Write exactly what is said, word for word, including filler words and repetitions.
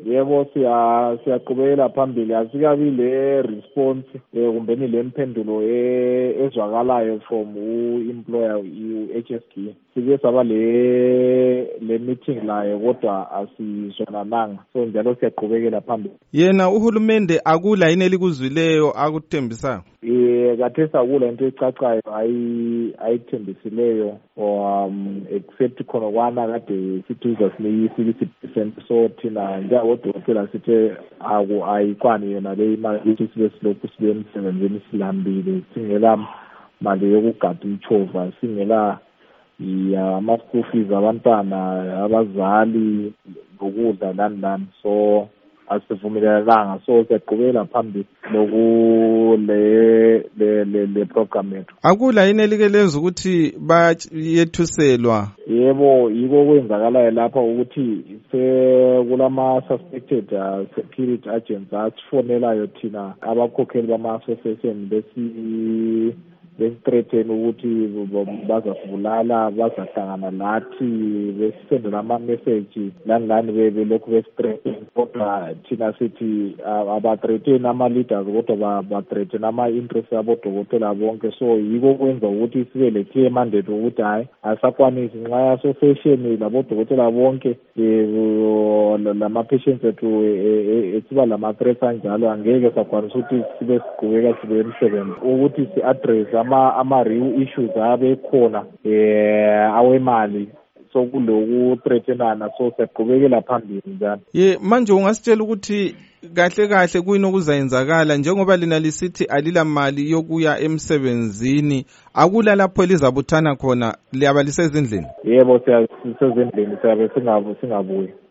Yebo siya siyaqhubekela phambili, asikabi le response eh kumbe ni le mpendulo ezwakalayo from u-employer u-H S G. Sike saba le le meeting layo kodwa asizwanananga, so njalo siyaqhubekela phambili. Yena uhulumende akula yini elikuzwileyo akuthembisayo? Eh kade sakula into ecacayo ayi ayithembisileyo um except khona kwana kade sithuza sinikisi sixty percent, so thina njengodokotela sithe aku ayikwani yona le imali ukuthi sibe silokhu sibe emsebenzini silambile, singela mali yokugada umchova, singela ama-school fees abantwana, abazali, ukudla nani nani, so asivumelelanga, so siyaqhubekela phambili lokule le le le program yethu. Akula yini elikeleza ukuthi bayethuselwa? Yebo, yiko kwenzakalayo lapha ukuthi sekulama suspected uh, security agents asifonelayo thina abakhokheli bama-association besi besithreaten ukuthi bazasibulala, bazahlangana lathi, besisendela ama-message lani lani belokhu besithreaten. Kodwa thina sithi abathreaten ama-leaders kodwa bathreaten ama-interest abodokotela bonke, so yiko kwenza ukuthi sibe le-clear mandate ukuthi hayi asakwanisi nxa i-association labodokotela bonke lama-patients ethu esiba lama-threats anjalo angeke sakwanisa ukuthi sibe siqhubeka sibe emsebenzi ukuthi si-address ama-real issues abekhona eh awemali, so kuloku threatenana, so siyaqhubekela phambili njalo. Ye manje ungasitshela ukuthi kahle kahle kuyini okuzayenzakala njengoba lina lisithi alila mali yokuya emsebenzini, akula lapho elizabuthana khona, liyaba lisezindlini? Yebo sisezindlini, siyabe singabuyi.